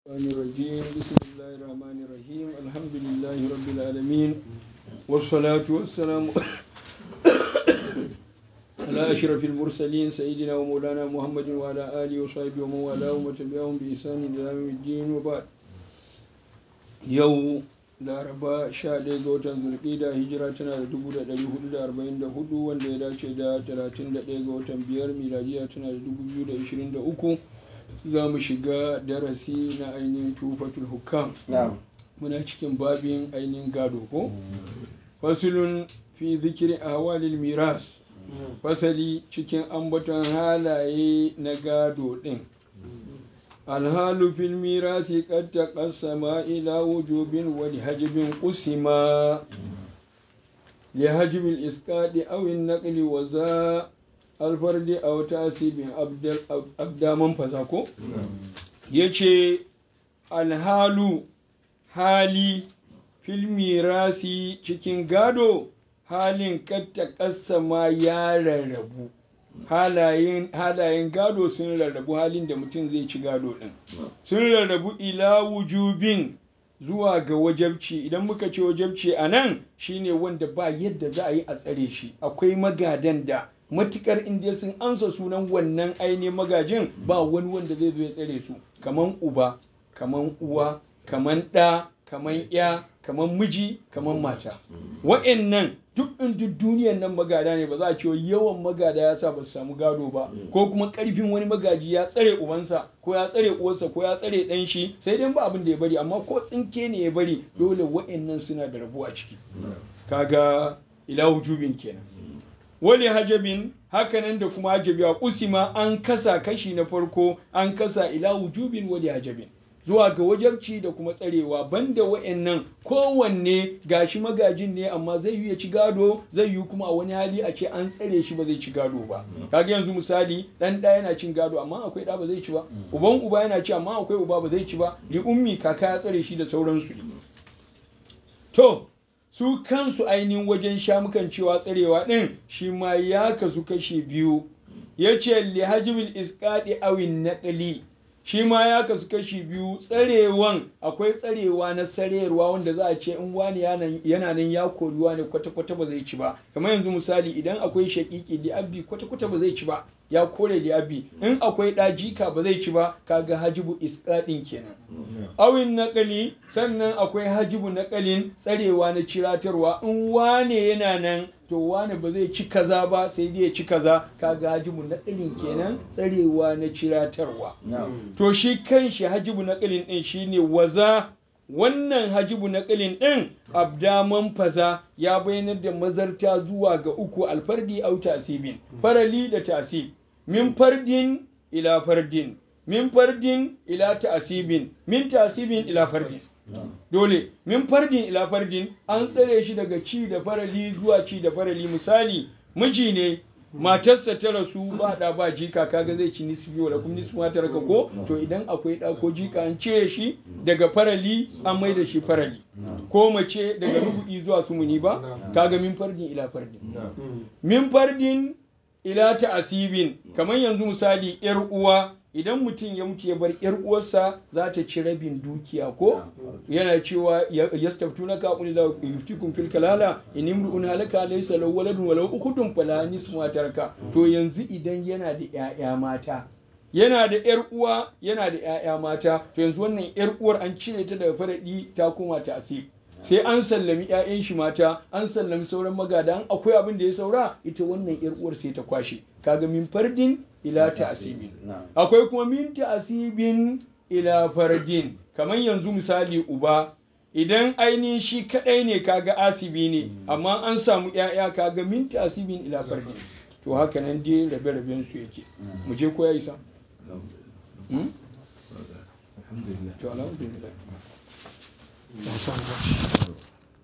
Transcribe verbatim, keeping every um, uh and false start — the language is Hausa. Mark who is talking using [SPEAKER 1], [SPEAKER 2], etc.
[SPEAKER 1] الرحمن الرجيم بسم الله الرحمن الرحيم الحمد لله رب العالمين والصلاة والسلام على أشرف المرسلين سيدنا ومولانا محمد وعلى آله وصحبه ومن والاه وتبعهم بإحسان إلى يوم الدين وبعد يوم laraba sha ɗaya ga watan zulƙida hijira tana da dubu da ɗari hudu da arba'in da hudu wanda ya dace da talatin da ɗaya ga watan biyar miladiya tana da dubu biyu da ishirin da uku za mu shiga darasi na ainihin tufatul hukam muna cikin babin ainihin gado ko fasulun fi zikiri ahwalil miras fasali cikin ambaton halaye na gado ɗin الحال في الميراث قد تقسم إلى وجوب ولحجب قسما لحجب الإسقاط أو النقل وذا الفرد أو تأسيب أبدا منفذاكو يجي الحال حالي في الميراث cikin gado halin kad taqassama ya rarrabu halayen gado sun rarrabu halin da mutum zai ci gado ɗin sun rarrabu ila wujubin zuwa ga wajabci idan muka ce wajabci a nan shine wanda ba yadda za a yi a tsare shi akwai magadan da matukar inda sun amsa sunan wannan ainihin magajin ba wani wanda zai zo ya tsare su kaman uba kaman uwa kaman ɗa kaman ya kaman miji kaman mata wa'annan duk in duk duniyan nan magada ne ba za a ce yawan magada ya sa ba su samu gado ba ko kuma karfin wani magaji ya tsare ubansa ko ya tsare uwarsa ko ya tsare dan shi sai dai ba abin da ya bari amma ko tsinke ne ya bari dole wa'annan suna da rabo a ciki kaga ila wujubin kenan wali hajabin hakanan da kuma hajabi a kusima an kasa kashi na farko an kasa ila wujubin wali hajabin zuwa ga wajabci da kuma tsarewa banda wa'annan kowanne gashi magajin ne amma zai yi ya ci gado zai yi kuma a wani hali a ce an tsare shi ba zai ci gado ba kaga yanzu misali dan da yana cin gado amma akwai da ba zai ci ba uban uba yana ci amma akwai uba ba zai ci ba li ummi kaka ya tsare shi da sauransu to su kansu ainihin wajen shamukan cewa tsarewa din shi ma ya kasu kashi biyu yace li hajbil isqadi awin naqli shi ma ya kasu kashi biyu tsarewan akwai tsarewa na sarerwa wanda za a ce in wani yana nan ya kori wani kwata-kwata ba zai ci ba kamar yanzu misali idan akwai shakiki li'abbi kwata-kwata ba zai ci ba ya kore li'abbi in akwai ɗajika ba zai ci ba kaga hajibu isqadin kenan awin naƙali sannan akwai hajibu naƙalin tsarewa na ciratarwa in wane yana nan to wane ba zai ci kaza ba sai dai ya ci kaza kaga hajibu naƙalin kenan tsarewa na ciratarwa to shi kanshi hajibu naƙalin din shine waza wannan hajibu naƙalin din abdaman faza ya bayyanar da mazarta zuwa ga uku alfardi au tasibin farali da tasib min fardin ila fardin min fardin ila ta'asibin min ta'asibin ila fardin dole min fardin ila fardin an tsare shi daga ci da farali zuwa ci da farali misali miji ne matarsa ta rasu ba da ba jika kaga zai ci nisfi wala kuma nisfi mata raka ko to idan akwai da ko jika an cire shi daga farali an mai da shi farali ko mace daga rubu'i zuwa sumuni ba kaga min fardin ila fardin min fardin ila ta'asibin kamar yanzu misali yar uwa idan mutum ya mutu ya bar yar uwarsa za ta ci rabin dukiya ko yana cewa yastaftuna ka qul la yuftikum fil kalala in imru'un halaka laysa lahu waladun walau ukhdun fala nisfu taraka to yanzu idan yana da ƴaƴa mata yana da yar uwa yana da ƴaƴa mata to yanzu wannan yar uwar an cire ta daga faradi ta koma ta asib sai an sallami ƴaƴan shi mata an sallami sauran magadan akwai abin da ya saura ita wannan yar uwar sai ta kwashe kaga min fardin ila ta'asibin akwai kuma min ta'asibin ila fardin kamar yanzu misali uba idan ainihin shi kadai ne kaga asibi ne amma an samu ƴaƴa kaga min ta'asibin ila fardin to haka nan dai rabe-raben su yake mu je ko ya isa alhamdulillah to alhamdulillah